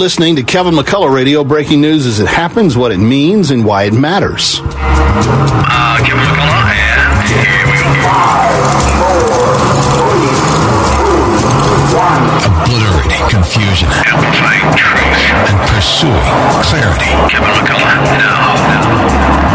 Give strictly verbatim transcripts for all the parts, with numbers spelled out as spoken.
listening to Kevin McCullough Radio, breaking news as it happens, what it means, and why it matters. Uh, Kevin McCullough, and here we go. Obliterating confusion. Amplifying truth. And pursuing clarity. Kevin McCullough, now.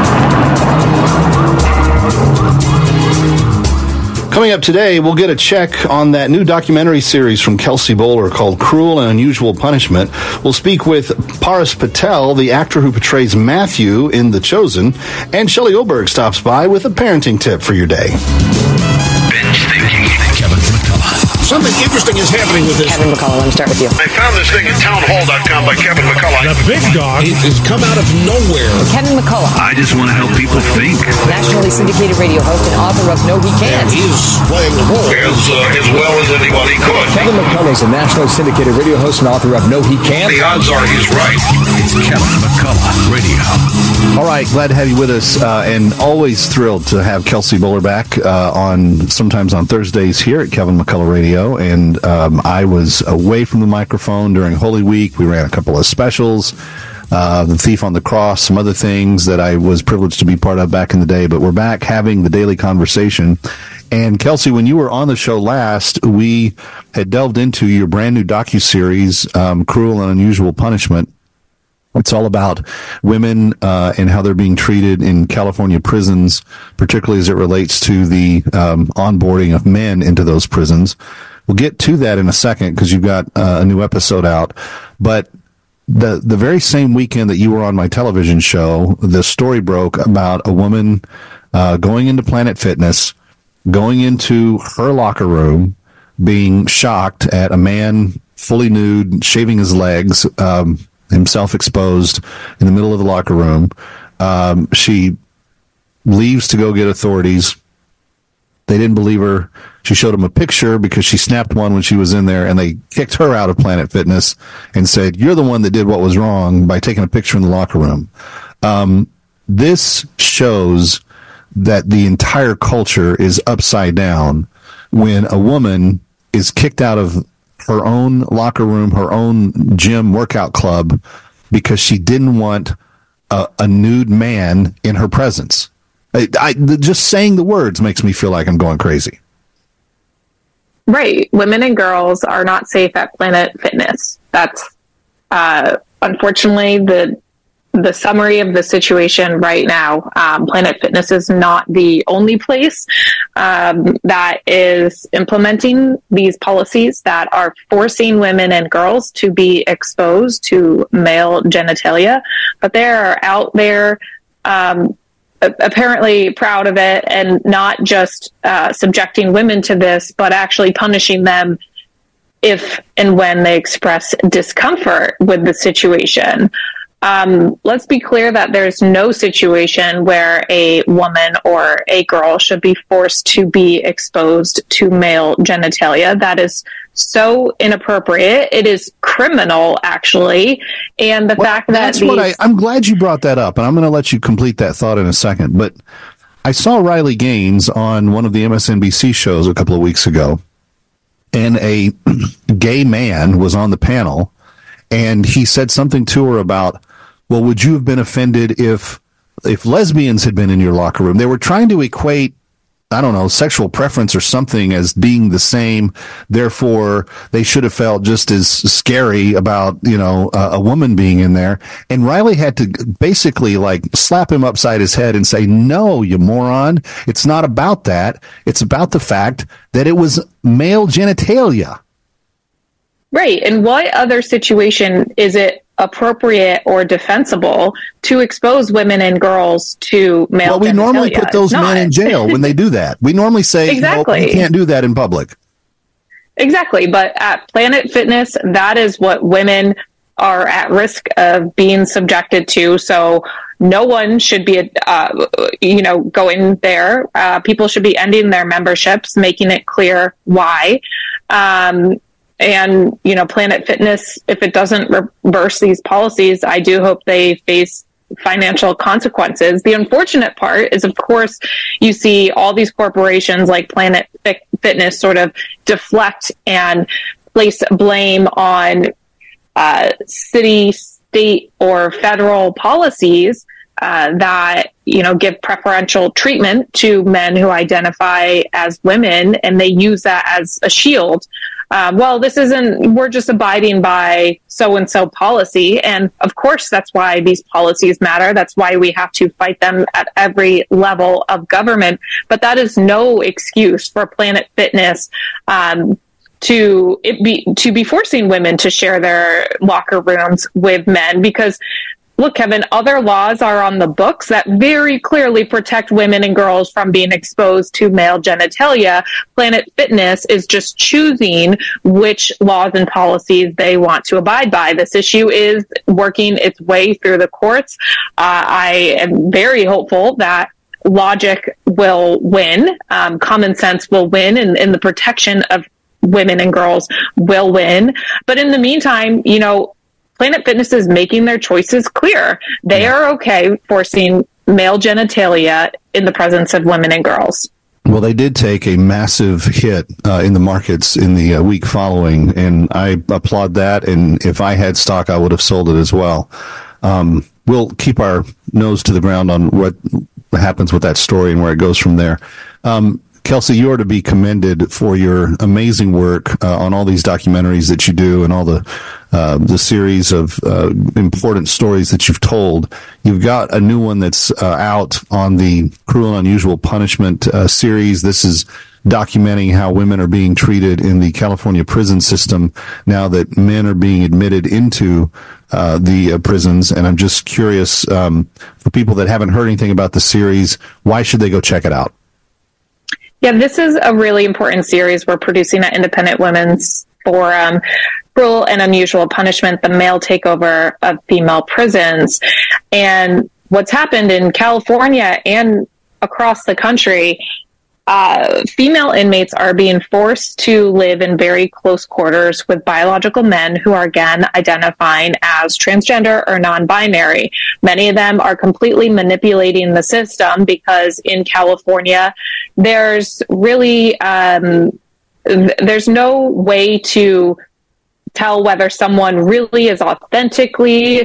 Coming up today, we'll get a check on that new documentary series from Kelsey Bolar called Cruel and Unusual Punishment. We'll speak with Paras Patel, the actor who portrays Matthew in The Chosen, and Shelley Oberg stops by with a parenting tip for your day. Binge thinking. Kevin McCullough. Something interesting is happening with this. Kevin McCullough, let me start with you. I found this thing at townhall dot com by Kevin McCullough. The big dog has come out of nowhere. Kevin McCullough, I just want to help people think. nationally syndicated radio host and author of No He Can't. And he's playing the role. As, uh, as well as anybody could. Kevin McCullough is a nationally syndicated radio host and author of No He Can't. The odds are he's right. It's Kevin McCullough Radio. All right, glad to have you with us, uh, and always thrilled to have Kelsey Bolar back uh, on sometimes on Thursdays here at Kevin McCullough Radio. And um, I was away from the microphone during Holy Week. We ran a couple of specials, uh, The Thief on the Cross, some other things that I was privileged to be part of back in the day. But we're back having the daily conversation. And Kelsey, when you were on the show last, we had delved into your brand new docuseries, um, Cruel and Unusual Punishment. It's all about women uh, and how they're being treated in California prisons, particularly as it relates to the um, onboarding of men into those prisons. We'll get to that in a second because you've got uh, a new episode out. But the the very same weekend that you were on my television show, the story broke about a woman uh, going into Planet Fitness, going into her locker room, being shocked at a man fully nude, shaving his legs, um, himself exposed in the middle of the locker room. Um, she leaves to go get authorities. They didn't believe her. She showed them a picture because she snapped one when she was in there, and they kicked her out of Planet Fitness and said, "You're the one that did what was wrong by taking a picture in the locker room." Um, this shows that the entire culture is upside down when a woman is kicked out of her own locker room, her own gym workout club, because she didn't want a, a nude man in her presence. I, I, just saying the words makes me feel like I'm going crazy. Right. Women and girls are not safe at Planet Fitness. That's uh, unfortunately the the summary of the situation right now. Um, Planet Fitness is not the only place um, that is implementing these policies that are forcing women and girls to be exposed to male genitalia, but they are out there um, apparently proud of it, and not just uh, subjecting women to this, but actually punishing them if and when they express discomfort with the situation. Um, let's be clear that there's no situation where a woman or a girl should be forced to be exposed to male genitalia. That is so inappropriate. It is criminal, actually. And the well, fact that that's these- what I, I'm glad you brought that up, and I'm going to let you complete that thought in a second. But I saw Riley Gaines on one of the M S N B C shows a couple of weeks ago, and a gay man was on the panel, and he said something to her about, well, would you have been offended if if lesbians had been in your locker room? They were trying to equate, I don't know, sexual preference or something as being the same. Therefore, they should have felt just as scary about, you know, uh, a woman being in there. And Riley had to basically like slap him upside his head and say, no, you moron. It's not about that. It's about the fact that it was male genitalia. Right. And what other situation is it appropriate or defensible to expose women and girls to male Well, we genitalia? normally put those men in jail when they do that. We normally say, exactly. no, you can't do that in public. Exactly. But at Planet Fitness, that is what women are at risk of being subjected to. So no one should be, uh, you know, going there. Uh, people should be ending their memberships, making it clear why. Um, And, you know, Planet Fitness, if it doesn't reverse these policies, I do hope they face financial consequences. The unfortunate part is, of course, you see all these corporations like Planet Fitness sort of deflect and place blame on uh, city, state, or federal policies uh, that, you know, give preferential treatment to men who identify as women, and they use that as a shield. Uh, well, this isn't, we're just abiding by so-and-so policy. And of course, that's why these policies matter. That's why we have to fight them at every level of government. But that is no excuse for Planet Fitness um, to it be to be forcing women to share their locker rooms with men, because look, Kevin, other laws are on the books that very clearly protect women and girls from being exposed to male genitalia. Planet Fitness is just choosing which laws and policies they want to abide by. This issue is working its way through the courts. Uh, I am very hopeful that logic will win, um, common sense will win, and, and the protection of women and girls will win. But in the meantime, you know, Planet Fitness is making their choices clear. They are okay forcing male genitalia in the presence of women and girls. Well, they did take a massive hit uh, in the markets in the uh, week following, and I applaud that. And if I had stock, I would have sold it as well. Um, we'll keep our nose to the ground on what happens with that story and where it goes from there. Um, Kelsey, you are to be commended for your amazing work uh, on all these documentaries that you do and all the uh, the series of uh, important stories that you've told. You've got a new one that's uh, out on the Cruel and Unusual Punishment uh, series. This is documenting how women are being treated in the California prison system now that men are being admitted into uh, the uh, prisons. And I'm just curious, um, for people that haven't heard anything about the series, why should they go check it out? Yeah, this is a really important series we're producing at Independent Women's Forum, Cruel and Unusual Punishment, the Male Takeover of Female Prisons. And what's happened in California and across the country, uh, female inmates are being forced to live in very close quarters with biological men who are, again, identifying as transgender or non-binary. Many of them are completely manipulating the system because in California, there's really, um, th- there's no way to tell whether someone really is authentically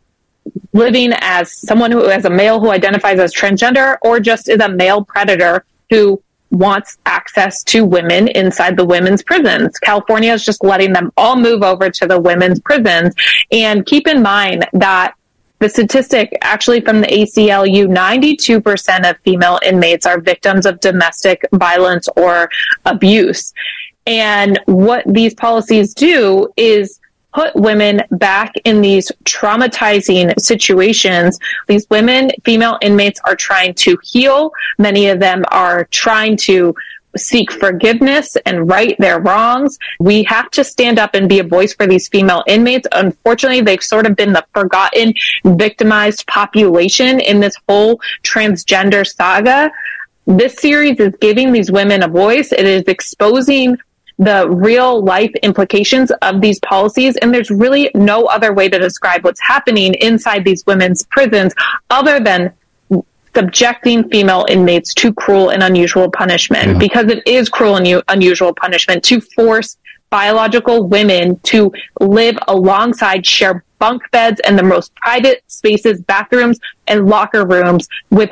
living as someone who, as a male who identifies as transgender, or just is a male predator who wants access to women inside the women's prisons. California is just letting them all move over to the women's prisons. And keep in mind that the statistic actually from the A C L U, ninety-two percent of female inmates are victims of domestic violence or abuse. And what these policies do is put women back in these traumatizing situations. These women, female inmates, are trying to heal. Many of them are trying to seek forgiveness and right their wrongs. We have to stand up and be a voice for these female inmates. Unfortunately, they've sort of been the forgotten, victimized population in this whole transgender saga. This series is giving these women a voice. It is exposing the real life implications of these policies. And there's really no other way to describe what's happening inside these women's prisons other than subjecting female inmates to cruel and unusual punishment, yeah. because it is cruel and u- unusual punishment to force biological women to live alongside, share bunk beds and the most private spaces, bathrooms and locker rooms with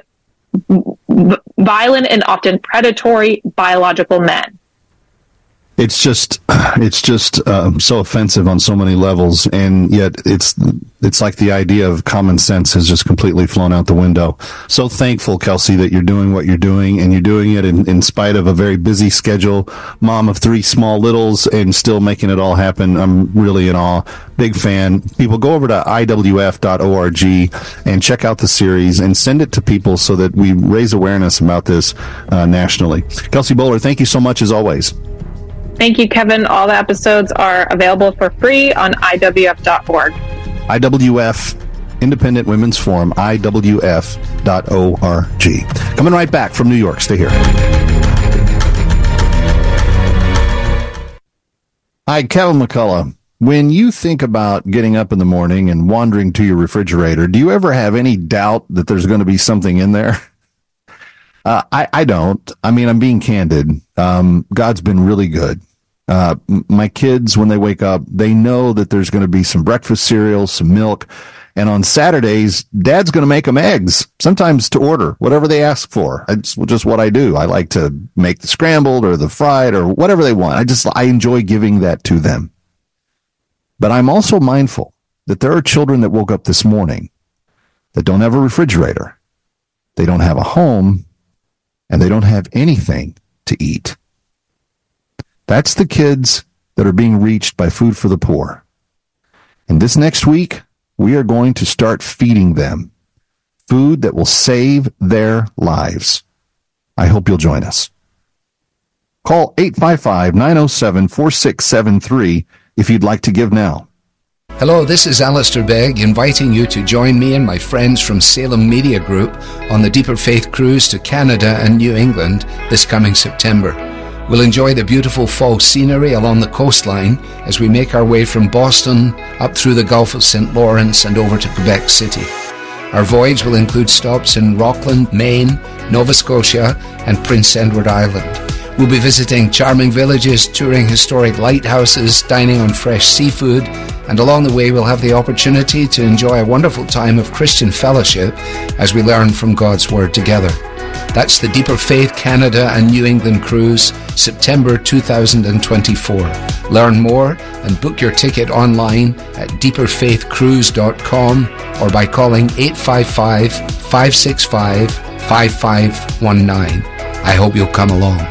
v- violent and often predatory biological men. It's just, it's just um, so offensive on so many levels, and yet it's it's like the idea of common sense has just completely flown out the window. So thankful, Kelsey, that you're doing what you're doing, and you're doing it in, in spite of a very busy schedule, mom of three small littles, and still making it all happen. I'm really in awe. Big fan. People, go over to I W F dot org and check out the series and send it to people so that we raise awareness about this uh, nationally. Kelsey Bolar, thank you so much as always. Thank you, Kevin. All the episodes are available for free on I W F dot org. I W F, Independent Women's Forum, I W F dot org. Coming right back from New York. Stay here. Hi, Kevin McCullough. When you think about getting up in the morning and wandering to your refrigerator, do you ever have any doubt that there's going to be something in there? Uh, I, I don't. I mean, I'm being candid. Um, God's been really good. Uh, my kids, when they wake up, they know that there's going to be some breakfast cereal, some milk. And on Saturdays, Dad's going to make them eggs, sometimes to order, whatever they ask for. It's just what I do. I like to make the scrambled or the fried or whatever they want. I just, I enjoy giving that to them. But I'm also mindful that there are children that woke up this morning that don't have a refrigerator. They don't have a home, and they don't have anything to eat. That's the kids that are being reached by Food for the Poor. And this next week, we are going to start feeding them food that will save their lives. I hope you'll join us. Call eight five five, nine oh seven, four six seven three if you'd like to give now. Hello, this is Alistair Begg, inviting you to join me and my friends from Salem Media Group on the Deeper Faith Cruise to Canada and New England this coming September. We'll enjoy the beautiful fall scenery along the coastline as we make our way from Boston up through the Gulf of Saint Lawrence and over to Quebec City. Our voyage will include stops in Rockland, Maine, Nova Scotia, and Prince Edward Island. We'll be visiting charming villages, touring historic lighthouses, dining on fresh seafood, and along the way we'll have the opportunity to enjoy a wonderful time of Christian fellowship as we learn from God's Word together. That's the Deeper Faith Canada and New England Cruise, September two thousand twenty-four. Learn more and book your ticket online at deeper faith cruise dot com or by calling eight five five, five six five, five five one nine. I hope you'll come along.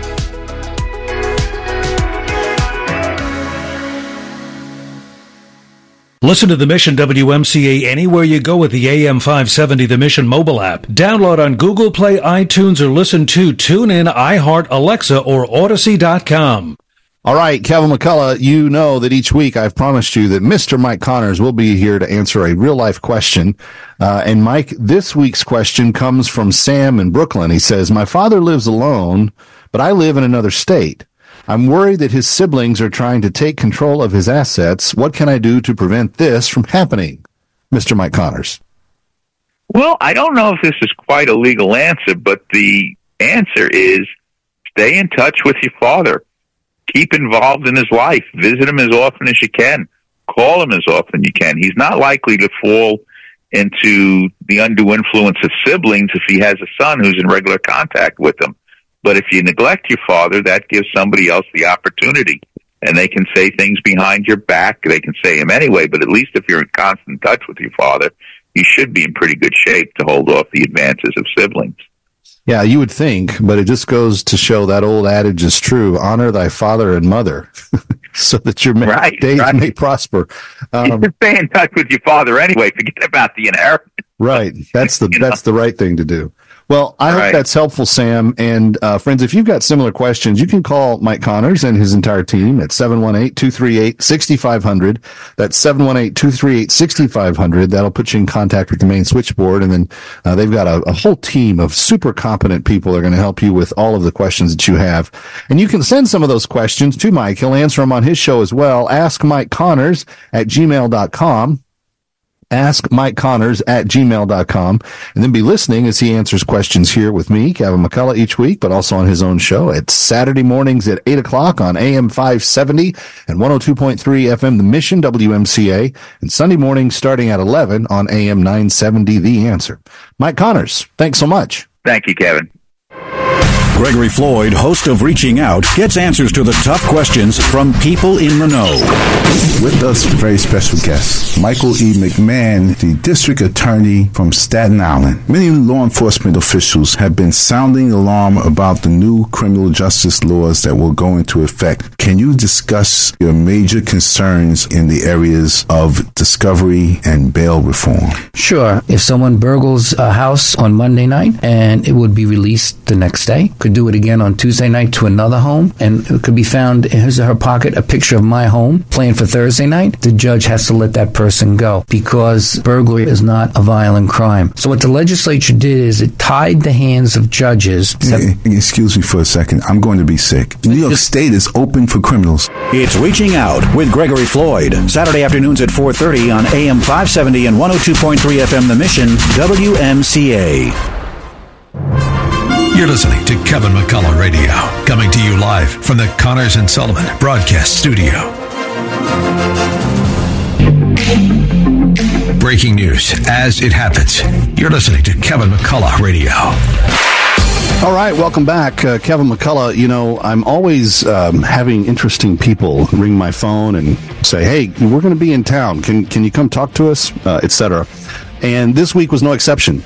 Listen to The Mission W M C A anywhere you go with the A M five seventy The Mission mobile app. Download on Google Play, iTunes, or listen to TuneIn, iHeart, Alexa, or Odyssey dot com. All right, Kevin McCullough, you know that each week I've promised you that Mister Mike Connors will be here to answer a real-life question. Uh, and, Mike, this week's question comes from Sam in Brooklyn. He says, my father lives alone, but I live in another state. I'm worried that his siblings are trying to take control of his assets. What can I do to prevent this from happening? Mister Mike Connors. Well, I don't know if this is quite a legal answer, but the answer is stay in touch with your father. Keep involved in his life. Visit him as often as you can. Call him as often as you can. He's not likely to fall into the undue influence of siblings if he has a son who's in regular contact with him. But if you neglect your father, that gives somebody else the opportunity. And they can say things behind your back. They can say them anyway, but at least if you're in constant touch with your father, you should be in pretty good shape to hold off the advances of siblings. Yeah, you would think, but it just goes to show that old adage is true. Honor thy father and mother so that your right, days right. may prosper. Um, you stay in touch with your father anyway. Forget about the inheritance. Right. That's the that's the right thing to do. Well, I hope right. that's helpful, Sam. And uh, friends, if you've got similar questions, you can call Mike Connors and his entire team at seven one eight, two three eight, six five zero zero. That's seven one eight, two three eight, six five zero zero. That'll put you in contact with the main switchboard. And then uh, they've got a, a whole team of super competent people that are going to help you with all of the questions that you have. And you can send some of those questions to Mike. He'll answer them on his show as well. Ask Mike Connors at gmail dot com. Ask Mike Connors at gmail dot com, and then be listening as he answers questions here with me, Kevin McCullough, each week, but also on his own show. It's Saturday mornings at eight o'clock on A M five seventy and one oh two point three F M, The Mission, W M C A, and Sunday mornings starting at eleven on A M nine seventy, The Answer. Mike Connors, thanks so much. Thank you, Kevin. Gregory Floyd, host of Reaching Out, gets answers to the tough questions from people in the know. With us, very special guest, Michael E. McMahon, the district attorney from Staten Island. Many law enforcement officials have been sounding the alarm about the new criminal justice laws that will go into effect. Can you discuss your major concerns in the areas of discovery and bail reform? Sure. If someone burgles a house on Monday night and it would be released the next day, could do it again on Tuesday night to another home, and it could be found in his or her pocket a picture of my home planned for Thursday night, the judge has to let that person go because burglary is not a violent crime. So what the legislature did is it tied the hands of judges. Hey, excuse me for a second. I'm going to be sick. New York State is open for criminals. It's Reaching Out with Gregory Floyd, Saturday afternoons at four thirty on A M five seventy and one oh two point three F M, The Mission, W M C A. You're listening to Kevin McCullough Radio, coming to you live from the Connors and Sullivan Broadcast Studio. Breaking news as it happens. You're listening to Kevin McCullough Radio. All right, welcome back. Uh, Kevin McCullough. You know, I'm always um, having interesting people ring my phone and say, hey, we're going to be in town. Can can you come talk to us, uh, et cetera. And this week was no exception.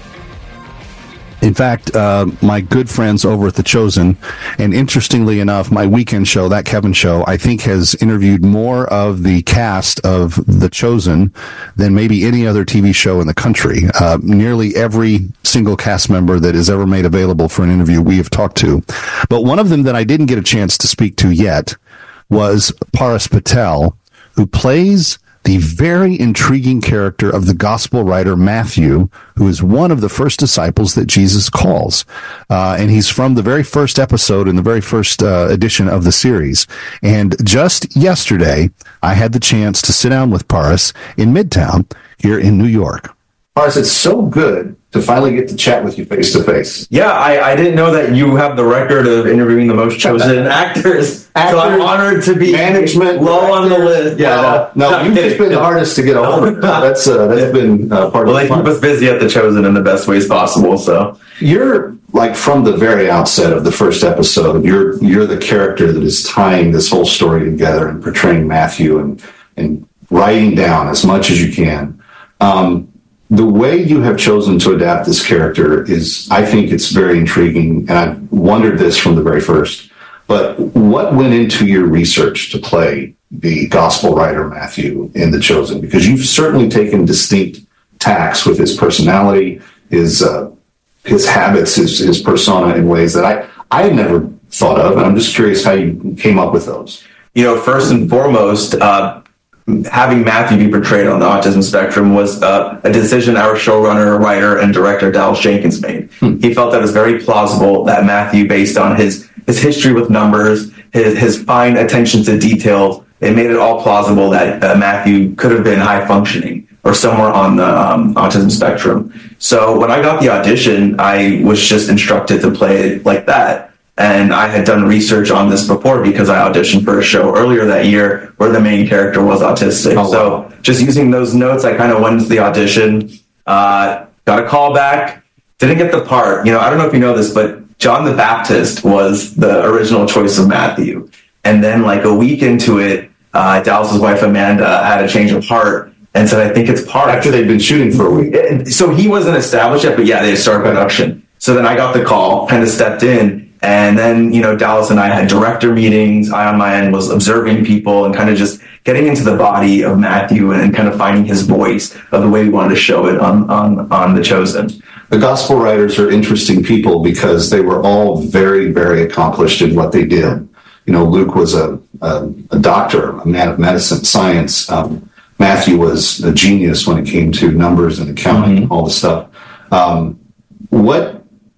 In fact, uh, my good friends over at The Chosen, and interestingly enough, my weekend show, That Kevin Show, I think has interviewed more of the cast of The Chosen than maybe any other T V show in the country. Uh, nearly every single cast member that is ever made available for an interview we have talked to. But one of them that I didn't get a chance to speak to yet was Paras Patel, who plays the very intriguing character of the gospel writer Matthew, who is one of the first disciples that Jesus calls. Uh, and he's from the very first episode in the very first uh, edition of the series. And just yesterday, I had the chance to sit down with Paras in Midtown here in New York. Paras, it's so good to finally get to chat with you face to face. Yeah, I, I didn't know that you have the record of interviewing the most chosen actors. actors. So I'm honored to be management low actors. On the list. Yeah, uh, no, no you've just been the hardest to get a hold of. That's uh, that's been uh, part well, of the fun. Well, they keep us busy at The Chosen in the best ways possible. So you're like from the very outset of the first episode, you're you're the character that is tying this whole story together and portraying Matthew and and writing down as much as you can. Um, The way you have chosen to adapt this character is, I think it's very intriguing, and I've wondered this from the very first. But what went into your research to play the gospel writer Matthew in The Chosen? Because you've certainly taken distinct tacks with his personality, his uh, his habits, his, his persona in ways that I, I had never thought of, and I'm just curious how you came up with those. You know, first and foremost, uh, having Matthew be portrayed on the autism spectrum was uh, a decision our showrunner, writer, and director Dallas Jenkins made. Hmm. He felt that it was very plausible that Matthew, based on his his history with numbers, his his fine attention to detail, it made it all plausible that uh, Matthew could have been high functioning or somewhere on the um, autism spectrum. So when I got the audition, I was just instructed to play it like that. And I had done research on this before because I auditioned for a show earlier that year where the main character was autistic. Oh, wow. So just using those notes, I kind of went into the audition, uh, got a call back, didn't get the part. You know, I don't know if you know this, but John the Baptist was the original choice of Matthew. And then like a week into it, uh, Dallas's wife, Amanda, had a change of heart and said, I think it's part. After they'd been shooting for a week. So he wasn't established yet, but yeah, they had started production. So then I got the call, kind of stepped in. And then, you know, Dallas and I had director meetings. I, on my end, was observing people and kind of just getting into the body of Matthew and kind of finding his voice of the way we wanted to show it on, on, on The Chosen. The gospel writers are interesting people because they were all very, very accomplished in what they did. You know, Luke was a, a, a doctor, a man of medicine, science. Um, Matthew was a genius when it came to numbers and accounting, mm-hmm. all the stuff. Um, what...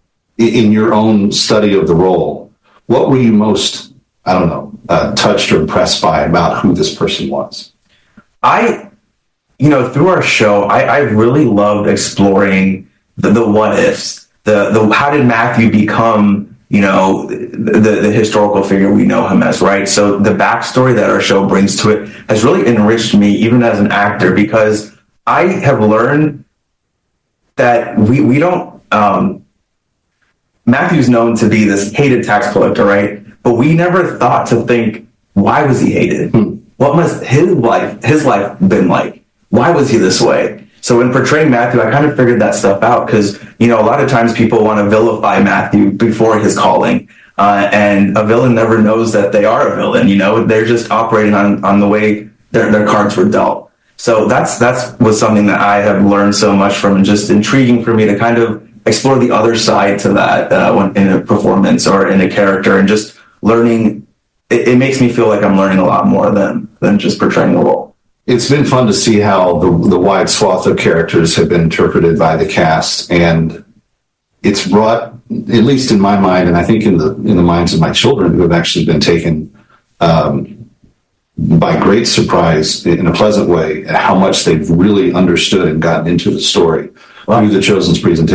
In your own study of the role, what were you most, I don't know, uh, touched or impressed by about who this person was? I, you know, through our show, I, I really loved exploring the, the what ifs. The, the how did Matthew become, you know, the, the historical figure we know him as, right? So the backstory that our show brings to it has really enriched me, even as an actor, because I have learned that we, we don't, um, Matthew's known to be this hated tax collector, right? But we never thought to think, why was he hated? Hmm. What must his life, his life been like? Why was he this way? So in portraying Matthew, I kind of figured that stuff out because, you know, a lot of times people want to vilify Matthew before his calling. Uh, and a villain never knows that they are a villain, you know? They're just operating on, on the way their, their cards were dealt. So that's, that's was something that I have learned so much from and just intriguing for me to kind of explore the other side to that uh, when in a performance or in a character, and just learning. It, it makes me feel like I'm learning a lot more than than just portraying the role. It's been fun to see how the the wide swath of characters have been interpreted by the cast, and it's brought, at least in my mind, and I think in the in the minds of my children who have actually been taken um, by great surprise in a pleasant way at how much they've really understood and gotten into the story. Wow. Through The Chosen's presentation.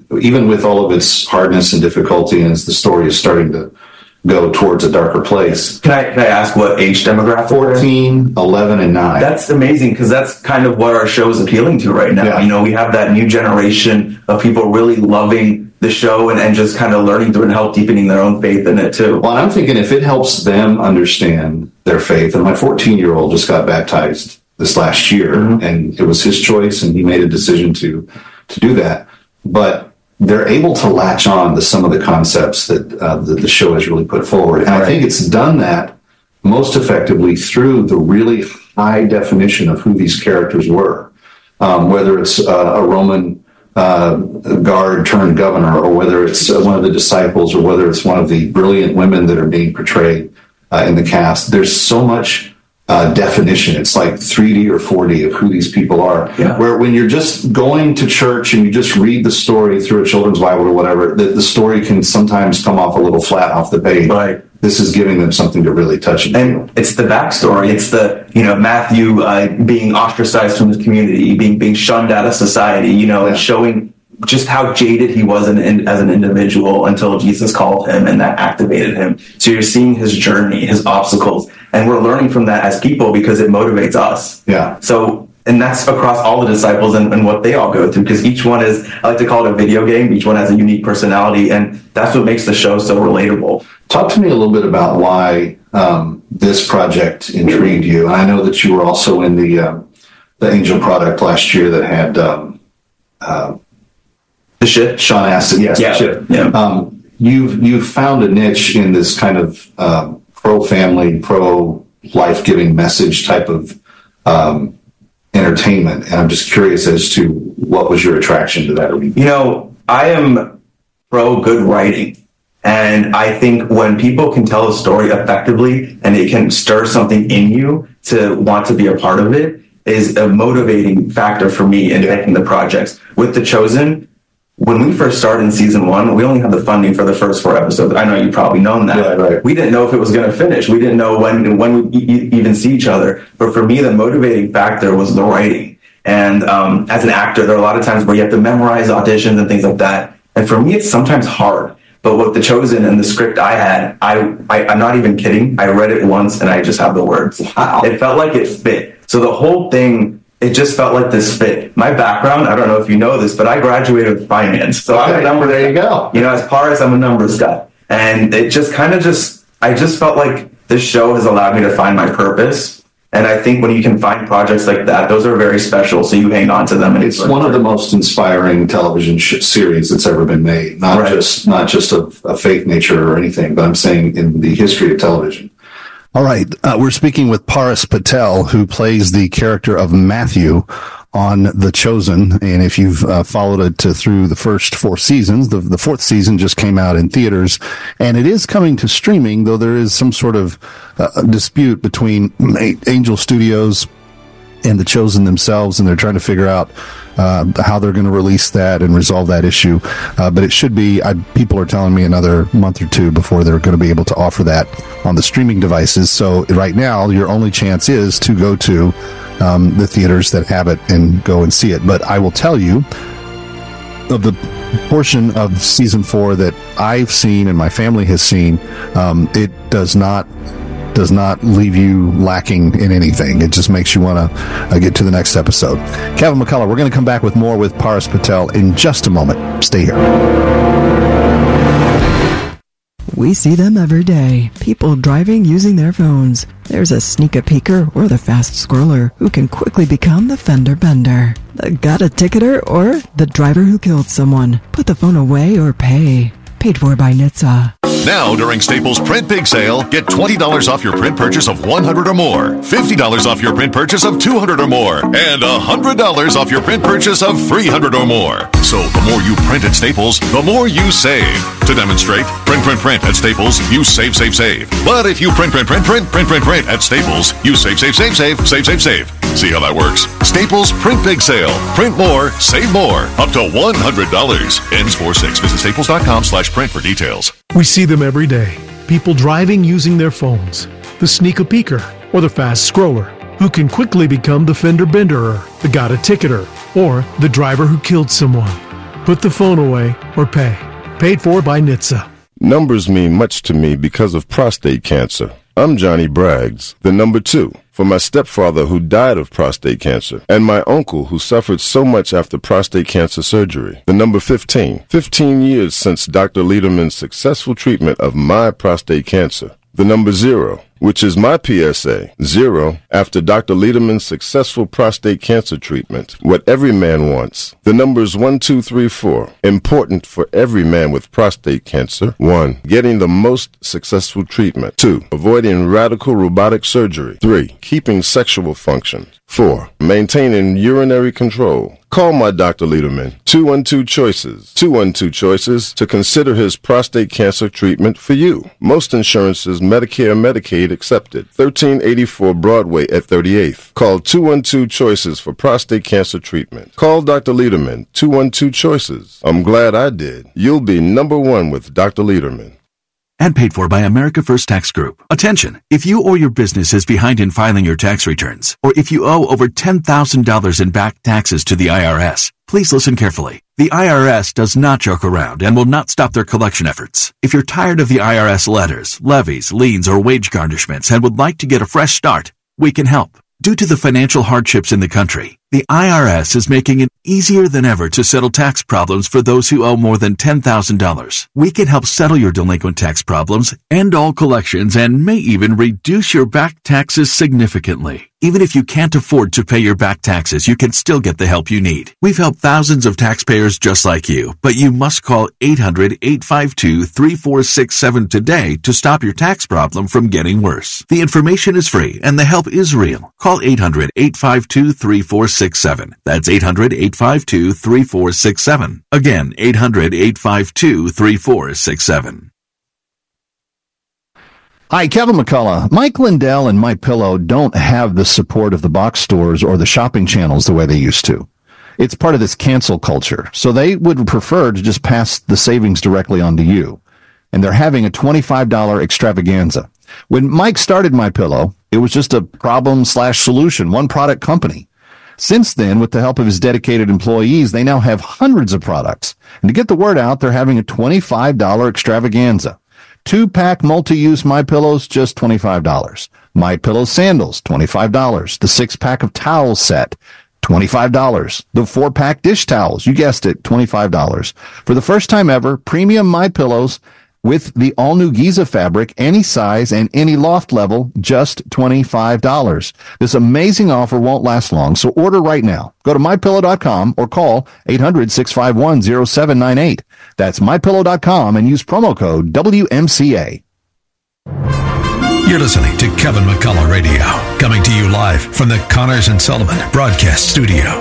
even with all of its hardness and difficulty, and as the story is starting to go towards a darker place. Can I can I ask what age demographic? fourteen, eleven, and nine. That's amazing, because that's kind of what our show is appealing to right now. Yeah. You know, we have that new generation of people really loving the show and, and just kind of learning through and help deepening their own faith in it too. Well, and I'm thinking if it helps them understand their faith, and my fourteen-year-old just got baptized this last year, mm-hmm. and it was his choice, and he made a decision to to do that. But they're able to latch on to some of the concepts that, uh, that the show has really put forward. And right. I think it's done that most effectively through the really high definition of who these characters were, um, whether it's uh, a Roman uh, guard turned governor, or whether it's uh, one of the disciples, or whether it's one of the brilliant women that are being portrayed uh, in the cast. There's so much Uh, definition. It's like three D or four D of who these people are. Yeah. Where when you're just going to church and you just read the story through a children's Bible or whatever, the, the story can sometimes come off a little flat off the page. Right. This is giving them something to really touch. And feel. It's the backstory. It's the, you know, Matthew uh, being ostracized from his community, being being shunned out of society, you know, yeah. and showing just how jaded he was in, in, as an individual until Jesus called him and that activated him. So you're seeing his journey, his obstacles, and we're learning from that as people because it motivates us. Yeah. So, and that's across all the disciples and, and what they all go through, because each one is, I like to call it a video game. Each one has a unique personality, and that's what makes the show so relatable. Talk to me a little bit about why um, this project intrigued you. And I know that you were also in the uh, the Angel product last year that had um, uh, the ship. Sean Astin, yes, yeah. the ship. Yeah. Um, you've you've found a niche in this kind of um, pro-family, pro-life-giving message type of um, entertainment, and I'm just curious as to what was your attraction to that? You know, I am pro good writing. And I think when people can tell a story effectively and it can stir something in you to want to be a part of it is a motivating factor for me in making the projects. With The Chosen, when we first started in season one, we only had the funding for the first four episodes. I know you've probably known that. Yeah, right. We didn't know if it was going to finish. We didn't know when when we'd e- even see each other. But for me, the motivating factor was the writing. And um, as an actor, there are a lot of times where you have to memorize auditions and things like that. And for me, it's sometimes hard. But with The Chosen and the script I had, I, I, I'm not even kidding. I read it once and I just have the words. Wow. It felt like it fit. So the whole thing, it just felt like this fit. My background, I don't know if you know this, but I graduated with finance. So okay. I'm a number. There you go. You know, as far as I'm a numbers guy. And it just kind of just, I just felt like this show has allowed me to find my purpose. And I think when you can find projects like that, those are very special. So you hang on to them. And it's one of the most inspiring television sh- series that's ever been made. Not right. just not just of a fake nature or anything, but I'm saying in the history of television. All right, uh, we're speaking with Paras Patel, who plays the character of Matthew on The Chosen. And if you've uh, followed it to, through the first four seasons, the, the fourth season just came out in theaters, and it is coming to streaming, though there is some sort of uh, dispute between Angel Studios and The Chosen themselves, and they're trying to figure out uh, how they're going to release that and resolve that issue. Uh, but it should be, I, people are telling me, another month or two before they're going to be able to offer that on the streaming devices. So right now, your only chance is to go to um, the theaters that have it and go and see it. But I will tell you, of the portion of season four that I've seen and my family has seen, um, it does not does not leave you lacking in anything. It just makes you want to uh, get to the next episode. Kevin McCullough, we're going to come back with more with Paras Patel in just a moment. Stay here. We see them every day. People driving using their phones. There's a sneak-a-peeker or the fast scroller who can quickly become the fender bender. The got-a-ticketer or the driver who killed someone. Put the phone away or pay. Paid for by N H T S A. Now, during Staples Print Big Sale, get twenty dollars off your print purchase of one hundred dollars or more, fifty dollars off your print purchase of two hundred dollars or more, and one hundred dollars off your print purchase of three hundred dollars or more. So the more you print at Staples, the more you save. To demonstrate, print, print, print at Staples, you save, save, save. But if you print, print, print, print, print, print, print at Staples, you save, save, save, save, save, save, save. See how that works? Staples Print Big Sale. Print more, save more. Up to one hundred dollars. Ends four six. Visit staples.com slash print for details. We see them every day. People driving using their phones. The sneak-a-peeker or the fast scroller who can quickly become the fender benderer, the got-a-ticketer, or the driver who killed someone. Put the phone away or pay. Paid for by N H T S A. Numbers mean much to me because of prostate cancer. I'm Johnny Braggs, the number two, for my stepfather who died of prostate cancer, and my uncle who suffered so much after prostate cancer surgery. The number fifteen, fifteen years since Doctor Lederman's successful treatment of my prostate cancer. The number zero, which is my P S A, zero, after Doctor Lederman's successful prostate cancer treatment. What every man wants. The numbers one, two, three, four, important for every man with prostate cancer. One, getting the most successful treatment. Two, avoiding radical robotic surgery. Three, keeping sexual function. Four, maintaining urinary control. Call my Doctor Lederman, two one two Choices, two one two Choices, to consider his prostate cancer treatment for you. Most insurances, Medicare, Medicaid accepted. thirteen eighty-four Broadway at thirty-eighth. Call two one two Choices for prostate cancer treatment. Call Doctor Lederman, two one two Choices. I'm glad I did. You'll be number one with Doctor Lederman. And paid for by America First Tax Group. Attention! If you or your business is behind in filing your tax returns, or if you owe over ten thousand dollars in back taxes to the I R S, please listen carefully. The I R S does not joke around and will not stop their collection efforts. If you're tired of the I R S letters, levies, liens, or wage garnishments and would like to get a fresh start, we can help. Due to the financial hardships in the country, the I R S is making it easier than ever to settle tax problems for those who owe more than ten thousand dollars. We can help settle your delinquent tax problems, end all collections, and may even reduce your back taxes significantly. Even if you can't afford to pay your back taxes, you can still get the help you need. We've helped thousands of taxpayers just like you, but you must call eight hundred, eight five two, three four six seven today to stop your tax problem from getting worse. The information is free and the help is real. Call eight hundred, eight five two, three four six seven. That's eight hundred, eight five two, three four six seven. Again, eight hundred, eight five two, three four six seven. Hi, Kevin McCullough. Mike Lindell and MyPillow don't have the support of the box stores or the shopping channels the way they used to. It's part of this cancel culture. So they would prefer to just pass the savings directly on to you. And they're having a twenty-five dollars extravaganza. When Mike started MyPillow, it was just a problem slash solution, one product company. Since then, with the help of his dedicated employees, they now have hundreds of products. And to get the word out, they're having a twenty-five dollars extravaganza. Two-pack multi-use MyPillows, just twenty-five dollars. MyPillow sandals, twenty-five dollars. The six-pack of towels set, twenty-five dollars. The four-pack dish towels, you guessed it, twenty-five dollars. For the first time ever, premium MyPillows with the all-new Giza fabric, any size and any loft level, just twenty-five dollars. This amazing offer won't last long, so order right now. Go to my pillow dot com or call eight hundred, six five one, zero seven nine eight. That's my pillow dot com and use promo code W M C A. You're listening to Kevin McCullough Radio, coming to you live from the Connors and Sullivan Broadcast Studio.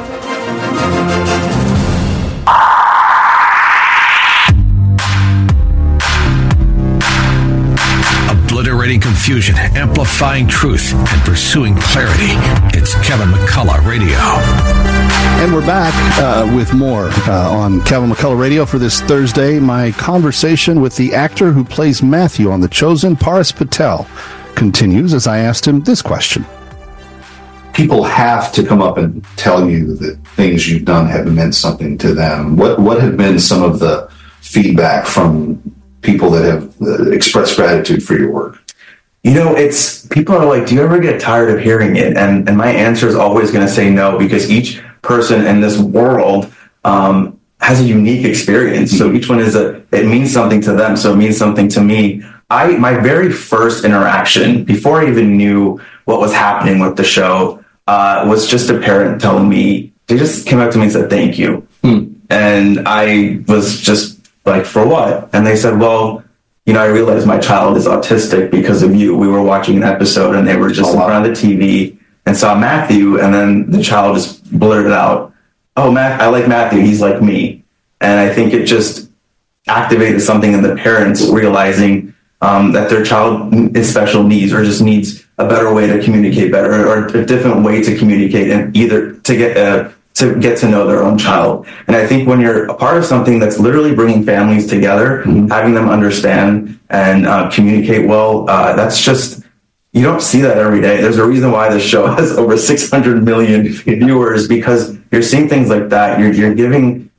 Obliterating confusion, amplifying truth, and pursuing clarity. It's Kevin McCullough Radio. And we're back uh, with more uh, on Kevin McCullough Radio for this Thursday. My conversation with the actor who plays Matthew on The Chosen, Paras Patel, continues as I asked him this question. People have to come up and tell you that things you've done have meant something to them. What what have been some of the feedback from people that have uh, expressed gratitude for your work? You know, it's people are like, do you ever get tired of hearing it? And and my answer is always going to say no, because each person in this world um, has a unique experience. So each one is a, it means something to them. So it means something to me. I, my very first interaction before I even knew what was happening with the show uh, was just a parent telling me, they just came up to me and said, thank you. Hmm. And I was just like, for what? And they said, well, you know, I realized my child is autistic because of you. We were watching an episode and they were just oh, wow. in front of the T V and saw Matthew, and then the child just blurted out, oh, Matt, I like Matthew. He's like me. And I think it just activated something in the parents realizing um, that their child is special needs or just needs a better way to communicate better, or a different way to communicate, and either to get uh, to get to know their own child. And I think when you're a part of something that's literally bringing families together, mm-hmm. having them understand and uh, communicate well, uh, that's just, you don't see that every day. There's a reason why the show has over six hundred million viewers, because you're seeing things like that. You're, you're giving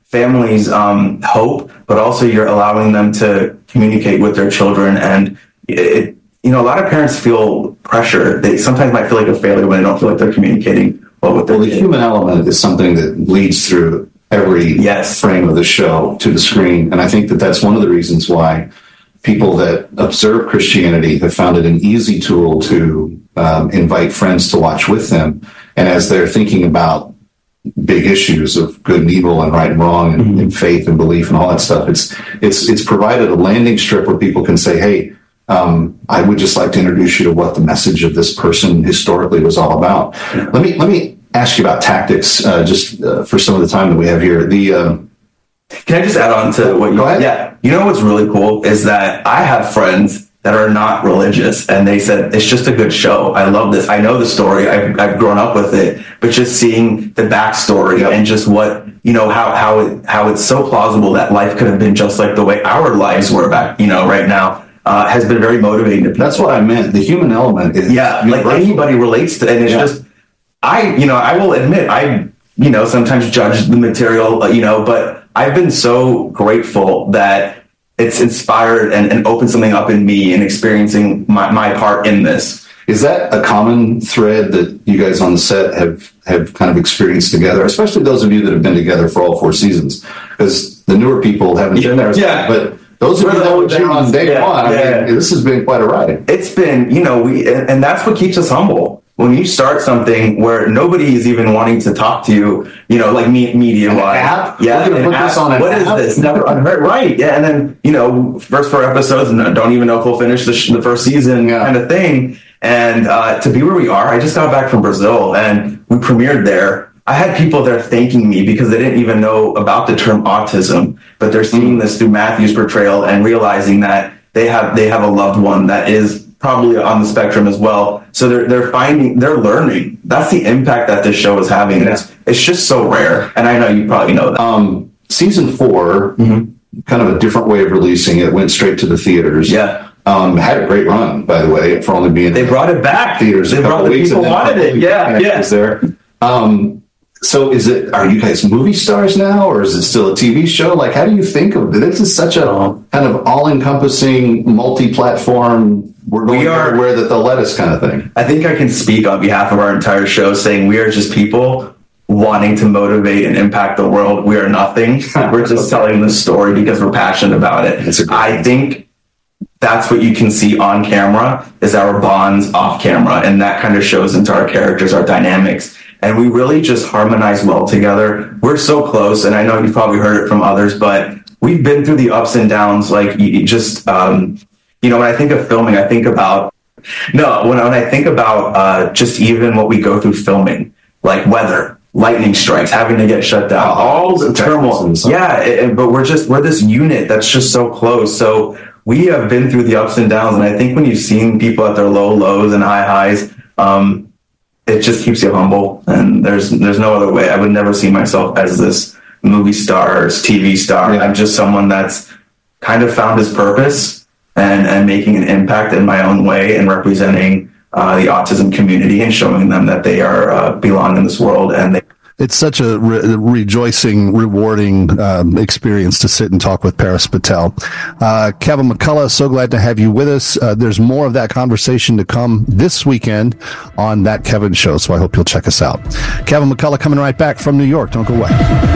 families um, hope, but also you're allowing them to communicate with their children. And it, you know, a lot of parents feel pressure. They sometimes might feel like a failure when they don't feel like they're communicating well with their Well, the kid. human element is something that bleeds through every yes. frame of the show to the screen. And I think that that's one of the reasons why people that observe Christianity have found it an easy tool to um, invite friends to watch with them. And as they're thinking about big issues of good and evil and right and wrong and, mm-hmm. and faith and belief and all that stuff, it's it's it's provided a landing strip where people can say, hey, um, I would just like to introduce you to what the message of this person historically was all about. Yeah. Let me let me ask you about tactics, uh, just uh, for some of the time that we have here. The uh, Can I just add on to what you... Go ahead. Yeah. You know what's really cool is that I have friends that are not religious, and they said, it's just a good show. I love this. I know the story. I've, I've grown up with it, but just seeing the backstory yep. and just what, you know, how, how, it, how it's so plausible that life could have been just like the way our lives were back, you know, right now, uh, has been very motivating to people. That's what I meant. The human element is... Yeah, like anybody relates to it, and it's yeah. just, I, you know, I will admit, I, you know, sometimes judge the material, you know, but I've been so grateful that it's inspired and, and opened something up in me and experiencing my, my part in this. Is that a common thread that you guys on the set have, have kind of experienced together, especially those of you that have been together for all four seasons? Because the newer people haven't been there. Yeah. But those of you that were there on day yeah, one, I yeah. mean, this has been quite a ride. It's been, you know, we, and, and that's what keeps us humble. When you start something where nobody is even wanting to talk to you, you know, like me, media-wise. App? Yeah, We're going to put app. this on an What app? is this? Never unheard. Right, yeah. And then, you know, first four episodes, and don't even know if we'll finish the, sh- the first season yeah. kind of thing. And uh, to be where we are, I just got back from Brazil, and we premiered there. I had people there thanking me because they didn't even know about the term autism, but they're seeing mm-hmm. this through Matthew's portrayal and realizing that they have they have a loved one that is probably on the spectrum as well. So they're they're finding, they're learning. That's the impact that this show is having. Yeah. It's it's just so rare. And I know you probably know that. Um, season four, mm-hmm. kind of a different way of releasing it, went straight to the theaters. Yeah. Um, had a great run, by the way, for only being they brought it back. Theaters. They brought the people wanted it. Yeah, yeah. There. Um, so is it, are you guys movie stars now, or is it still a T V show? Like, how do you think of it? This is such a kind of all-encompassing, multi-platform, we're going we are, everywhere that they'll let us kind of thing. I think I can speak on behalf of our entire show saying we are just people wanting to motivate and impact the world. We are nothing. We're just telling the story because we're passionate about it. I think that's what you can see on camera is our bonds off camera, and that kind of shows into our characters, our dynamics. And we really just harmonize well together. We're so close, and I know you've probably heard it from others, but we've been through the ups and downs. Like, you just, um, you know, when I think of filming, I think about, no, when, when I think about uh, just even what we go through filming, like weather, lightning strikes, having to get shut down, oh, all the turmoil. Yeah, it, but we're just, we're this unit that's just so close. So we have been through the ups and downs, and I think when you've seen people at their low lows and high highs, um, it just keeps you humble, and there's there's no other way. I would never see myself as this movie star or T V star. Yeah. I'm just someone that's kind of found his purpose and, and making an impact in my own way and representing uh, the autism community and showing them that they are uh, belong in this world. And they It's such a re- rejoicing, rewarding um, experience to sit and talk with Paris Patel. Uh, Kevin McCullough, so glad to have you with us. Uh, there's more of that conversation to come this weekend on That Kevin Show, so I hope you'll check us out. Kevin McCullough coming right back from New York. Don't go away.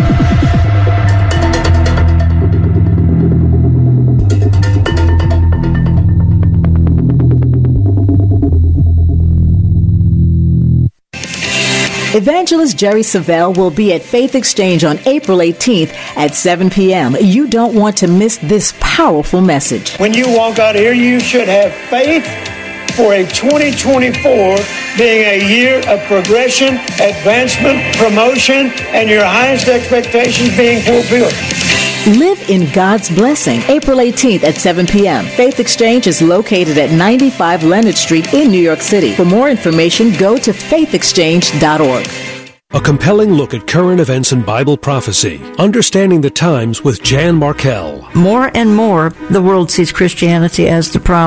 Evangelist Jerry Savelle will be at Faith Exchange on April eighteenth at seven p.m. You don't want to miss this powerful message. When you walk out here, you should have faith for a twenty twenty-four being a year of progression, advancement, promotion, and your highest expectations being fulfilled. Live in God's blessing. April eighteenth at seven p.m. Faith Exchange is located at ninety-five Leonard Street in New York City. For more information, go to faith exchange dot org. A compelling look at current events and Bible prophecy. Understanding the Times with Jan Markell. More and more, the world sees Christianity as the problem.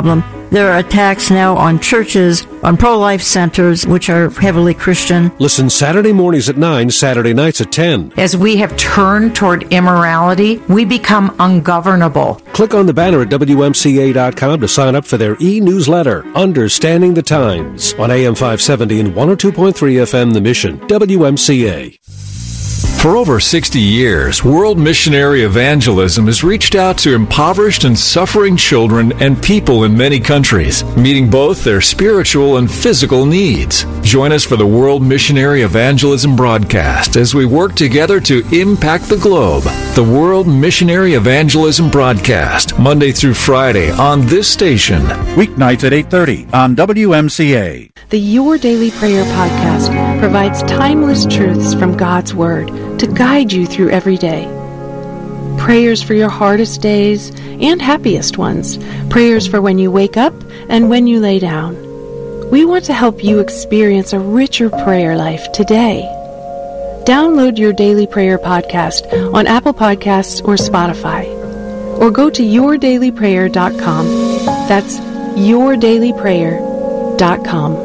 There are attacks now on churches, on pro-life centers, which are heavily Christian. Listen Saturday mornings at nine, Saturday nights at ten. As we have turned toward immorality, we become ungovernable. Click on the banner at W M C A dot com to sign up for their e-newsletter, Understanding the Times, on A M five seventy and one oh two point three F M The Mission, W M C A. For over sixty years, World Missionary Evangelism has reached out to impoverished and suffering children and people in many countries, meeting both their spiritual and physical needs. Join us for the World Missionary Evangelism broadcast as we work together to impact the globe. The World Missionary Evangelism broadcast, Monday through Friday on this station. Weeknights at eight thirty on W M C A. The Your Daily Prayer podcast provides timeless truths from God's Word to guide you through every day. Prayers for your hardest days and happiest ones. Prayers for when you wake up and when you lay down. We want to help you experience a richer prayer life today. Download Your Daily Prayer podcast on Apple Podcasts or Spotify. Or go to your daily prayer dot com. That's your daily prayer dot com.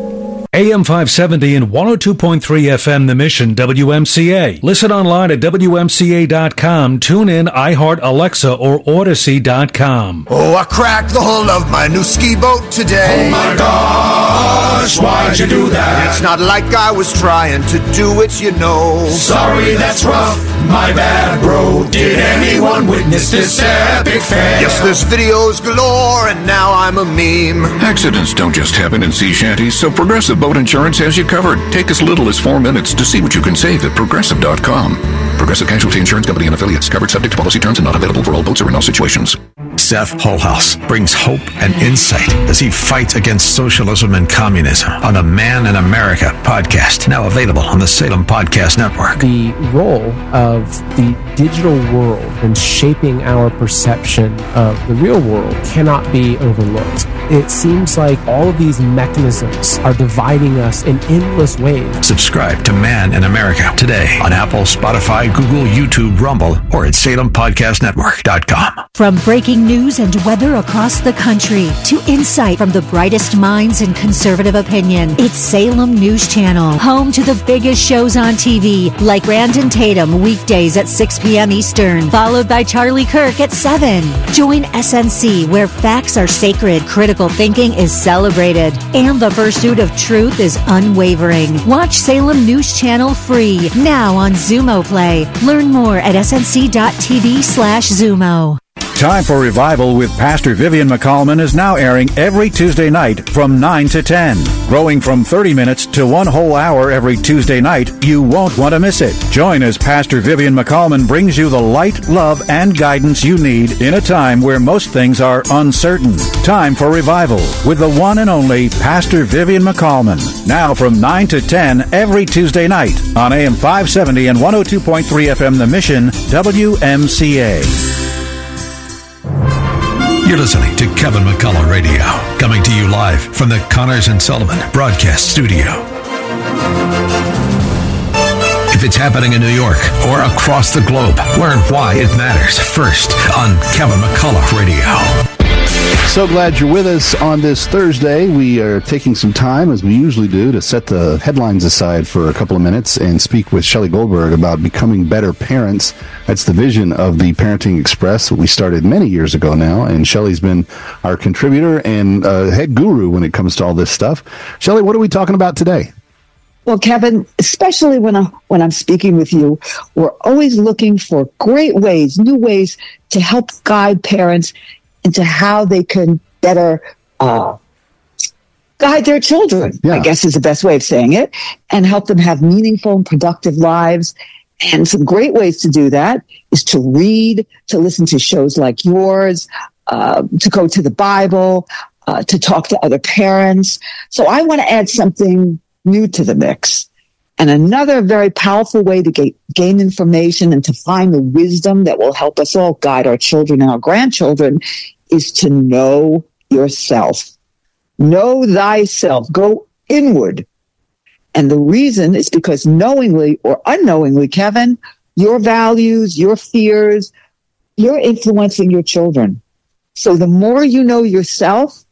A M five seventy and one oh two point three F M The Mission, W M C A. Listen online at W M C A dot com. Tune in, iHeart, Alexa, or Odyssey dot com. Oh, I cracked the hull of my new ski boat today. Oh my gosh, why'd you do that? It's not like I was trying to do it, you know. Sorry, that's rough, my bad, bro. Did anyone witness this epic fail? Yes, there's videos galore, and now I'm a meme. Accidents don't just happen in sea shanties, so Progressive Boat Insurance has you covered. Take as little as four minutes to see what you can save at Progressive dot com. Progressive Casualty Insurance Company and affiliates. Covered subject to policy terms and not available for all boats or in all situations. Seth Holhouse brings hope and insight as he fights against socialism and communism on the Man in America podcast, now available on the Salem Podcast Network. The role of the digital world in shaping our perception of the real world cannot be overlooked. It seems like all of these mechanisms are dividing us in endless ways. Subscribe to Man in America today on Apple, Spotify, Google, YouTube, Rumble, or at Salem Podcast Network dot com. From breaking news and weather across the country to insight from the brightest minds and conservative opinion, it's Salem News Channel, home to the biggest shows on T V, like Brandon Tatum weekdays at six p.m. Eastern, followed by Charlie Kirk at seven. Join S N C, where facts are sacred, critical thinking is celebrated, and the pursuit of truth is unwavering. Watch Salem News Channel free, now on Zumo Play. Learn more at S N C dot T V slash Zumo. Time for Revival with Pastor Vivian McCallman is now airing every Tuesday night from nine to ten. Growing from thirty minutes to one whole hour every Tuesday night, you won't want to miss it. Join as Pastor Vivian McCallman brings you the light, love, and guidance you need in a time where most things are uncertain. Time for Revival with the one and only Pastor Vivian McCallman. Now from nine to ten every Tuesday night on A M five seventy and one oh two point three F M The Mission, W M C A. You're listening to Kevin McCullough Radio, coming to you live from the Connors and Sullivan Broadcast Studio. If it's happening in New York or across the globe, learn why it matters first on Kevin McCullough Radio. So glad you're with us on this Thursday. We are taking some time, as we usually do, to set the headlines aside for a couple of minutes and speak with Shelley Goldberg about becoming better parents. That's the vision of the Parenting Express that we started many years ago now, and Shelley's been our contributor and uh, head guru when it comes to all this stuff. Shelley, what are we talking about today? Well, Kevin, especially when I'm, when I'm speaking with you, we're always looking for great ways, new ways to help guide parents into how they can better uh, guide their children, yeah. I guess is the best way of saying it, and help them have meaningful and productive lives. And some great ways to do that is to read, to listen to shows like yours, uh, to go to the Bible, uh, to talk to other parents. So I want to add something new to the mix. And another very powerful way to get, gain information and to find the wisdom that will help us all guide our children and our grandchildren is to know yourself. Know thyself. Go inward. And the reason is because knowingly or unknowingly, Kevin, your values, your fears, you're influencing your children. So the more you know yourself,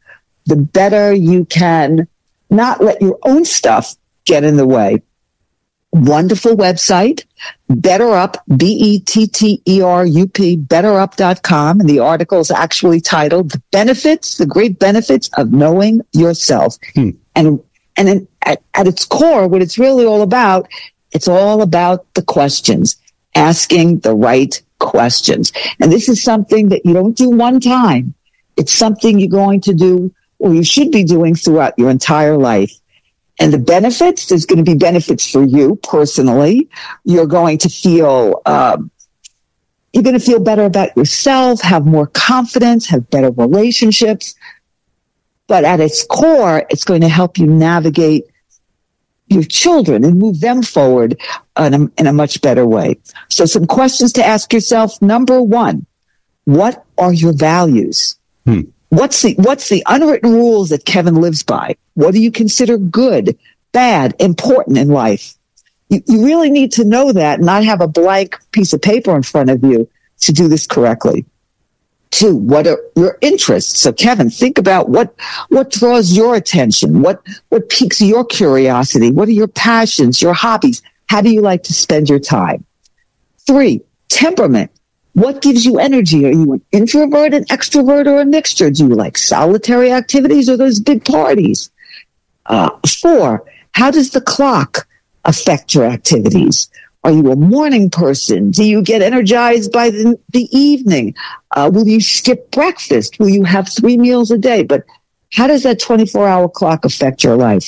the better you can not let your own stuff get in the way. Wonderful website, BetterUp, B E T T E R U P, betterup dot com. And the article is actually titled The Benefits, the Great Benefits of Knowing Yourself. Hmm. And and in, at, at its core, what it's really all about, it's all about the questions, asking the right questions. And this is something that you don't do one time. It's something you're going to do, or you should be doing throughout your entire life. And the benefits, there's going to be benefits for you personally. You're going to feel, um, you're going to feel better about yourself, have more confidence, have better relationships. But at its core, it's going to help you navigate your children and move them forward in a, in a much better way. So some questions to ask yourself. Number one, what are your values? Hmm. What's the, what's the unwritten rules that Kevin lives by? What do you consider good, bad, important in life? You, you really need to know that, not have a blank piece of paper in front of you to do this correctly. Two, what are your interests? So Kevin, think about what, what draws your attention? What, what piques your curiosity? What are your passions, your hobbies? How do you like to spend your time? Three, temperament. What gives you energy? Are you an introvert, an extrovert, or a mixture? Do you like solitary activities or those big parties? Uh, four, how does the clock affect your activities? Are you a morning person? Do you get energized by the, the evening? Uh, will you skip breakfast? Will you have three meals a day? But how does that twenty-four hour clock affect your life?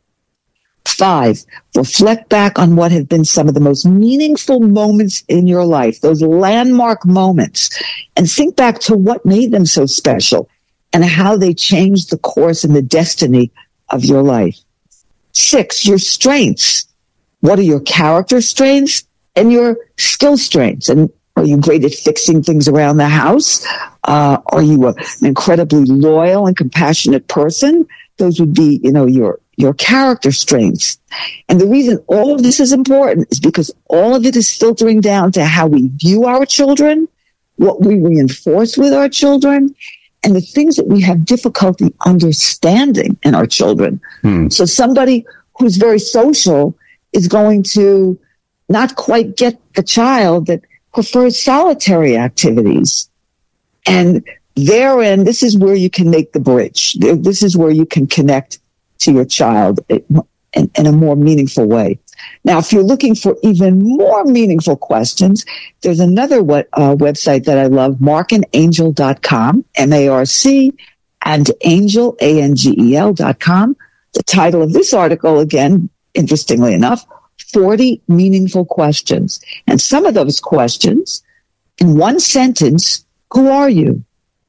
Five, reflect back on what have been some of the most meaningful moments in your life, those landmark moments, and think back to what made them so special and how they changed the course and the destiny of your life. Six, your strengths. What are your character strengths and your skill strengths? And are you great at fixing things around the house? Uh, are you a, an incredibly loyal and compassionate person? Those would be, you know, your your character strengths. And the reason all of this is important is because all of it is filtering down to how we view our children, what we reinforce with our children, and the things that we have difficulty understanding in our children. Hmm. So somebody who's very social is going to not quite get the child that prefers solitary activities. And therein, this is where you can make the bridge. This is where you can connect to your child in, in a more meaningful way. Now, if you're looking for even more meaningful questions, there's another what, uh, website that I love, mark and angel dot com, M A R C, and angel, A N G E L dot com. The title of this article, again, interestingly enough, forty meaningful questions. And some of those questions, in one sentence, who are you?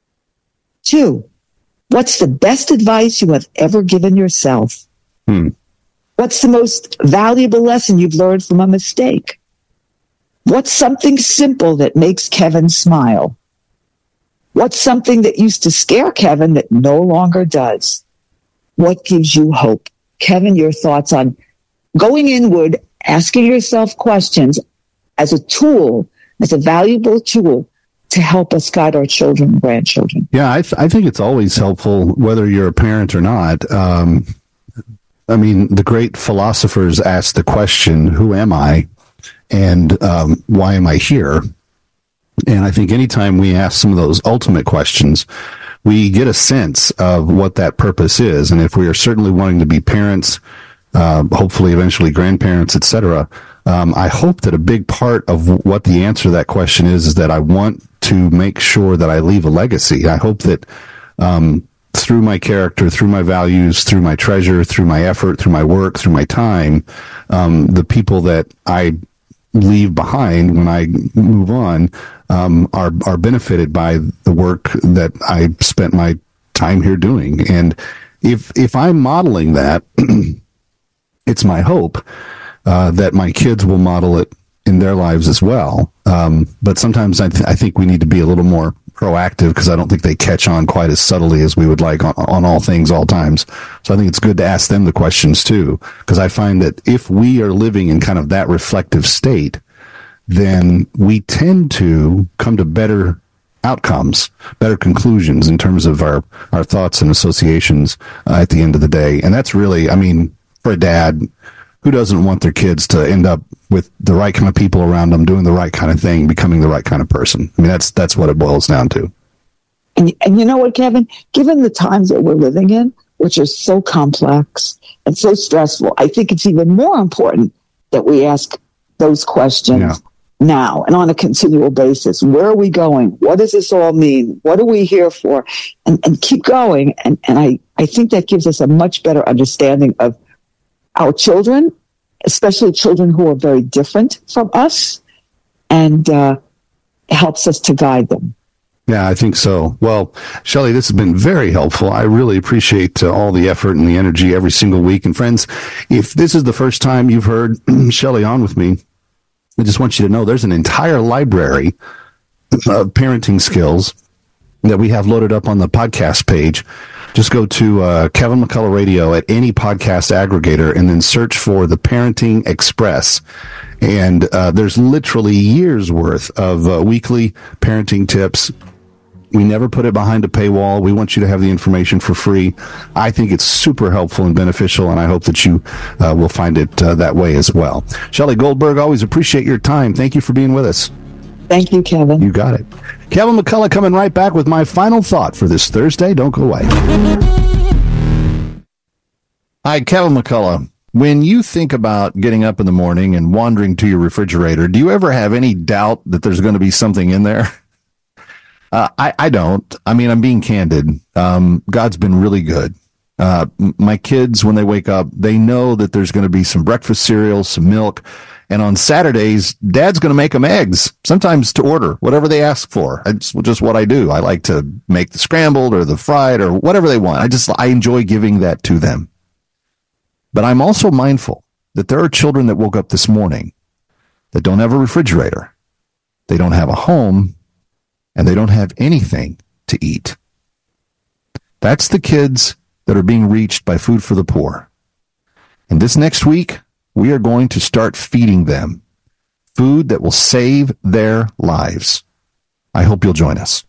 Two, what's the best advice you have ever given yourself? Hmm. What's the most valuable lesson you've learned from a mistake? What's something simple that makes Kevin smile? What's something that used to scare Kevin that no longer does? What gives you hope? Kevin, your thoughts on going inward, asking yourself questions as a tool, as a valuable tool to help us guide our children and grandchildren. Yeah, I, th- I think it's always helpful, whether you're a parent or not. Um, I mean, the great philosophers asked the question, who am I? And um, why am I here? And I think anytime we ask some of those ultimate questions, we get a sense of what that purpose is. And if we are certainly wanting to be parents, uh, hopefully eventually grandparents, et cetera, um, I hope that a big part of what the answer to that question is, is that I want to make sure that I leave a legacy. I hope that um, through my character, through my values, through my treasure, through my effort, through my work, through my time, um, the people that I leave behind when I move on um, are are benefited by the work that I spent my time here doing. And if if I'm modeling that, it's my hope uh, that my kids will model it in their lives as well. Um, but sometimes I, th- I think we need to be a little more proactive because I don't think they catch on quite as subtly as we would like on, on all things, all times. So I think it's good to ask them the questions too, because I find that if we are living in kind of that reflective state, then we tend to come to better outcomes, better conclusions in terms of our, our thoughts and associations uh, at the end of the day. And that's really, I mean, for a dad, who doesn't want their kids to end up with the right kind of people around them, doing the right kind of thing, becoming the right kind of person? I mean, that's that's what it boils down to. And, and you know what, Kevin? Given the times that we're living in, which are so complex and so stressful, I think it's even more important that we ask those questions yeah. now and on a continual basis. Where are we going? What does this all mean? What are we here for? And, and keep going. And, and I, I think that gives us a much better understanding of our children, especially children who are very different from us, and uh, helps us to guide them. Yeah, I think so. Well, Shelley, this has been very helpful. I really appreciate uh, all the effort and the energy every single week. And friends, if this is the first time you've heard Shelley on with me, I just want you to know there's an entire library of parenting skills that we have loaded up on the podcast page. Just go to uh, Kevin McCullough Radio at any podcast aggregator and then search for the Parenting Express. And uh, there's literally years worth of uh, weekly parenting tips. We never put it behind a paywall. We want you to have the information for free. I think it's super helpful and beneficial, and I hope that you uh, will find it uh, that way as well. Shelley Goldberg, always appreciate your time. Thank you for being with us. Thank you, Kevin. You got it. Kevin McCullough coming right back with my final thought for this Thursday. Don't go away. Hi, Kevin McCullough. When you think about getting up in the morning and wandering to your refrigerator, do you ever have any doubt that there's going to be something in there? Uh, I, I don't. I mean, I'm being candid. Um, God's been really good. Uh, my kids, when they wake up, they know that there's going to be some breakfast cereal, some milk. And on Saturdays, Dad's going to make them eggs, sometimes to order, whatever they ask for. It's just what I do. I like to make the scrambled or the fried or whatever they want. I just, I enjoy giving that to them. But I'm also mindful that there are children that woke up this morning that don't have a refrigerator. They don't have a home. And they don't have anything to eat. That's the kids that are being reached by Food for the Poor. And this next week, we are going to start feeding them food that will save their lives. I hope you'll join us.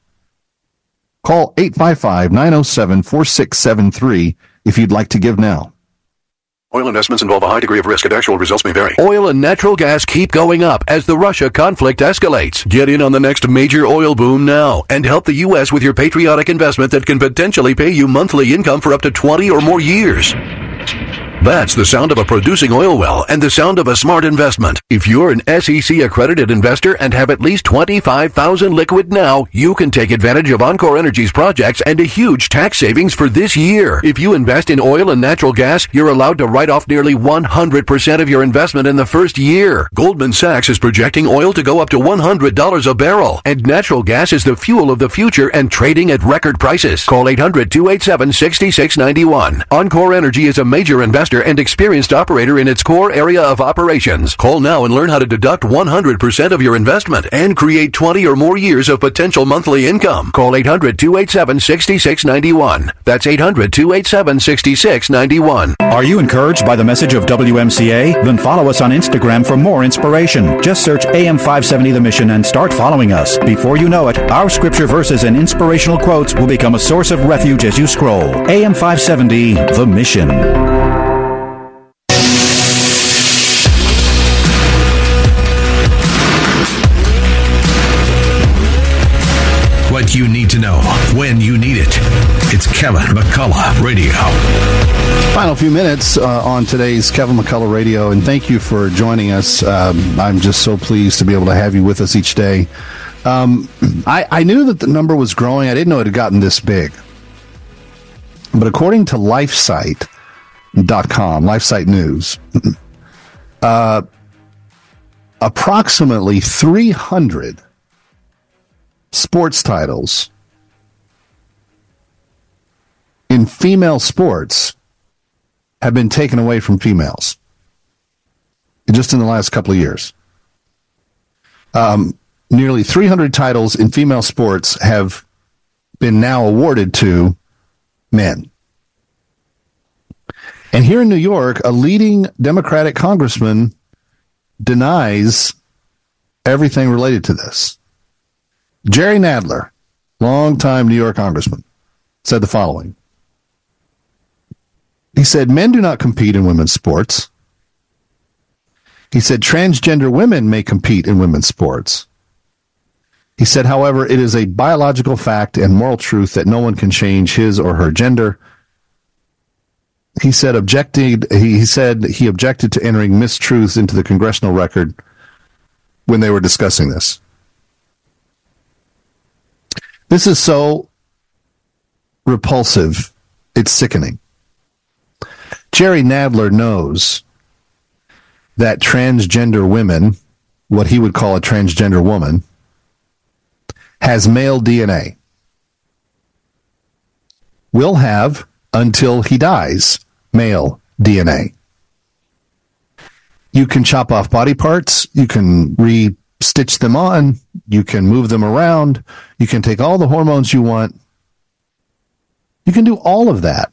Call eight five five, nine oh seven, four six seven three if you'd like to give now. Oil investments involve a high degree of risk and actual results may vary. Oil and natural gas keep going up as the Russia conflict escalates. Get in on the next major oil boom now and help the U S with your patriotic investment that can potentially pay you monthly income for up to twenty or more years. That's the sound of a producing oil well and the sound of a smart investment. If you're an S E C accredited investor and have at least twenty-five thousand dollars liquid now, you can take advantage of Encore Energy's projects and a huge tax savings for this year. If you invest in oil and natural gas, you're allowed to write off nearly one hundred percent of your investment in the first year. Goldman Sachs is projecting oil to go up to one hundred dollars a barrel, and natural gas is the fuel of the future and trading at record prices. Call eight hundred, two eight seven, six six nine one. Encore Energy is a major investor and experienced operator in its core area of operations. Call now and learn how to deduct one hundred percent of your investment and create twenty or more years of potential monthly income. Call eight hundred, two eight seven, six six nine one. That's eight hundred, two eight seven, six six nine one. Are you encouraged by the message of W M C A? Then follow us on Instagram for more inspiration. Just search A M five seventy The Mission and start following us. Before you know it, our scripture verses and inspirational quotes will become a source of refuge as you scroll. A M five seventy The Mission. What you need to know when you need it. It's Kevin McCullough Radio. Final few minutes uh, on today's Kevin McCullough Radio, and thank you for joining us. Um, I'm just so pleased to be able to have you with us each day. Um, I, I knew that the number was growing. I didn't know it had gotten this big. But according to LifeSite dot com, LifeSite News, uh, approximately three hundred sports titles in female sports have been taken away from females just in the last couple of years. Um, nearly three hundred titles in female sports have been now awarded to men. And here in New York, a leading Democratic congressman denies everything related to this. Jerry Nadler, longtime New York congressman, said the following. He said, men do not compete in women's sports. He said, transgender women may compete in women's sports. He said, however, it is a biological fact and moral truth that no one can change his or her gender. He said, objected, he said he objected to entering mistruths into the congressional record when they were discussing this. This is so repulsive, it's sickening. Jerry Nadler knows that transgender women, what he would call a transgender woman, has male D N A. Will have, until he dies, male D N A. You can chop off body parts, you can re-stitch them on, you can move them around, you can take all the hormones you want. You can do all of that.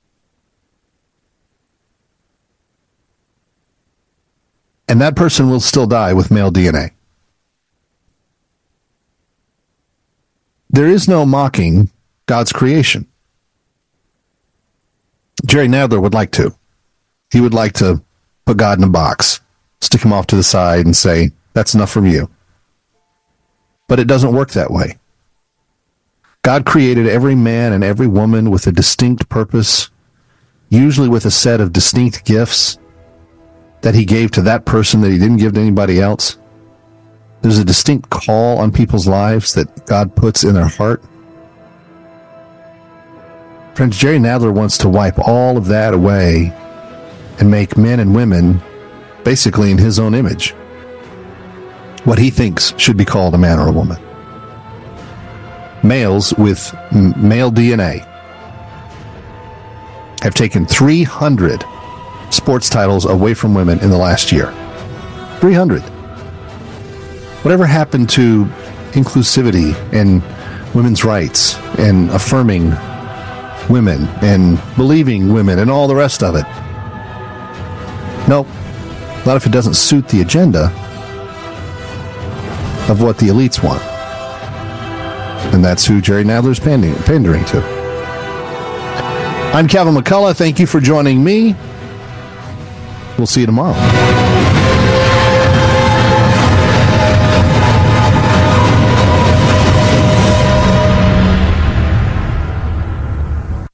And that person will still die with male D N A. There is no mocking God's creation. Jerry Nadler would like to. He would like to put God in a box, stick him off to the side and say, that's enough from you. But it doesn't work that way. God created every man and every woman with a distinct purpose, usually with a set of distinct gifts that he gave to that person that he didn't give to anybody else. There's a distinct call on people's lives that God puts in their heart. Friends, Jerry Nadler wants to wipe all of that away and make men and women basically in his own image. What he thinks should be called a man or a woman. Males with m- male D N A have taken three hundred sports titles away from women in the last year. three hundred. Whatever happened to inclusivity and women's rights and affirming women and believing women and all the rest of it? Nope. Not if it doesn't suit the agenda of what the elites want. And that's who Jerry Nadler's pandering, pandering to. I'm Kevin McCullough. Thank you for joining me. We'll see you tomorrow.